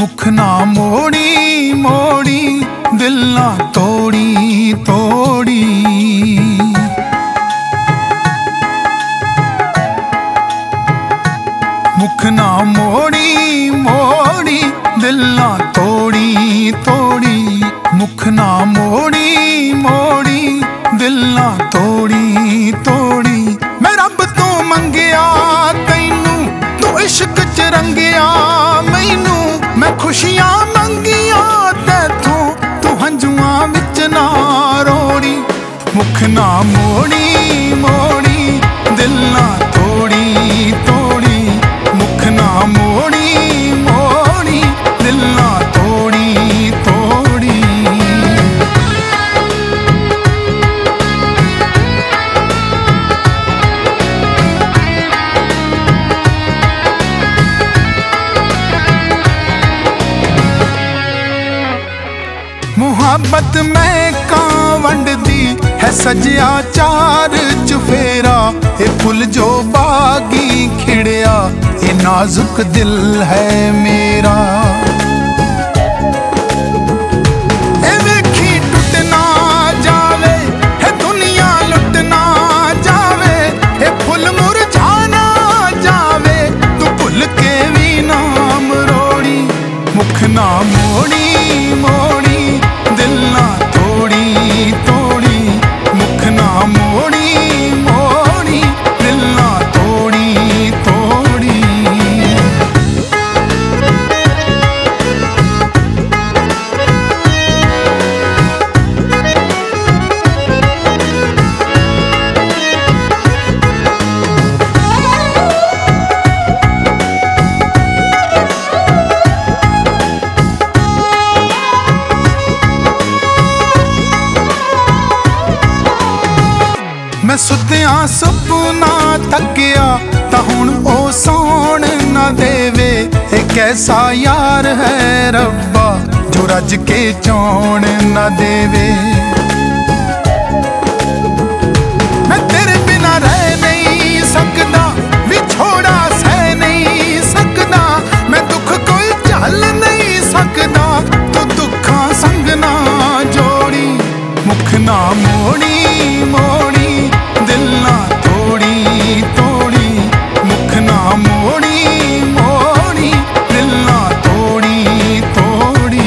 मुख ना मोड़ी मोड़ी दिल ना तोड़ी तोड़ी। मुख ना मोड़ी मोड़ी दिल ना तोड़ी तोड़ी। मुख ना मोड़ी मोड़ी दिल ना तोड़ी तोड़ी। मैं रब तो मंगिया तैनू तू इश्क च रंगिया मैनू। मैं खुशियां मंगिया तैथों तू हंजुआं विच ना रोड़ी। मुख ना मोड़ी मोड़ी दिल ना तोड़ी तोड़ी। मुख ना मोड़ी मोड़ी दिल ना तोड़ी तोड़ी। मुहब्बत मैं कां वंडदी है सजिया चार चुफेरा। ए फुल जो बागी खिड़िया ए नाजुक दिल है मेरा। ए वेखी टुट ना जावे है दुनिया लुट ना जावे। ए फुल मुरझा ना जावे तू भुल के भी ना मरोड़ी। मुख ना मोड़ी मोड़ी दिल ना तोड़ी तोड़ी। मुख ना मोड़ी मोड़ी दिल ना तोड़ी तोड़ी। मैं सुत्या सुपना तकिया तां हुण ओ सौण ना देवे। ए कैसा यार है रब्बा जो रज के चौण ना देवे। मैं तेरे बिना रह नहीं सकदा विछोड़ा सह नहीं सकदा। मैं दुख कोई झल नहीं सकदा तू दुखां संग ना जोड़ी। मुख ना मोड़ी मोड़ी दिल ना तोड़ी तोड़ी। मुख ना मोड़ी मोड़ी दिल ना तोड़ी तोड़ी।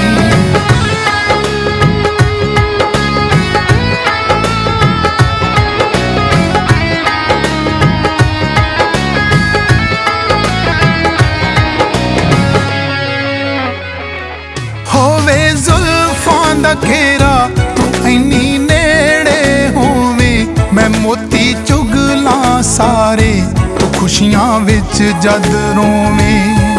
होवे जुल्फां दा घेरा तू इन्नी नेड़े होवे। मैं मोती चुगला सारे तू खुशियां विच जद रोवे।